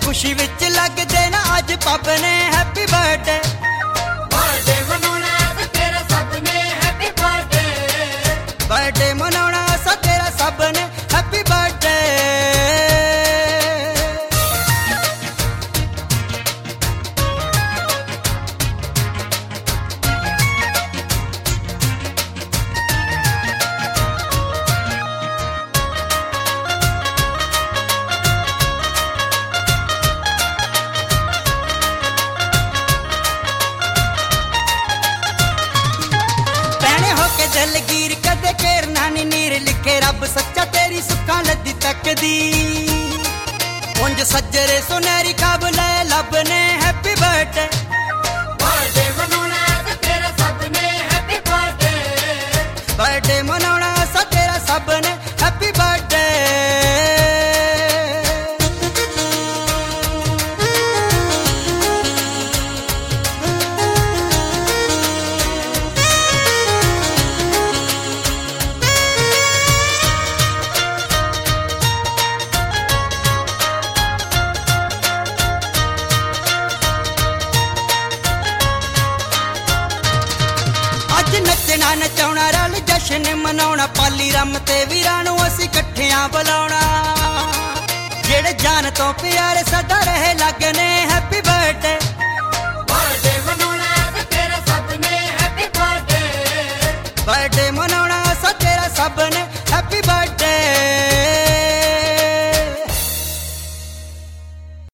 खुशी विच लगदे ना अज पब ने हैप्पी बर्थडे बर्थडे मनाउणा अस तेरा सब ने हैप्पी बर्थडे बर्थडे मनाउणा अस तेरा सब ने हैप्पी बर्थडे दलगीर कदे घेरना नी नीर लिखे रब सच्चा तेरी सुखा लद्दी तकदी उंज सज्जरे सुनहरी ख्वाब ले लभने हैप्पी बर्थडे बर्थडे मनाउणा अस तेरा सब ने हैप्पी बर्थडे बर्थडे मनाउणा अस तेरा सब ने हैप्पी बर्थडे नचना नचाउणा रल जश्न मनाउणा पाली रम ते वीरां नूं असीं इकट्ठियां बुलाउणा जेड़े जान तो प्यारे सदा रहे लगने हैप्पी बर्थडे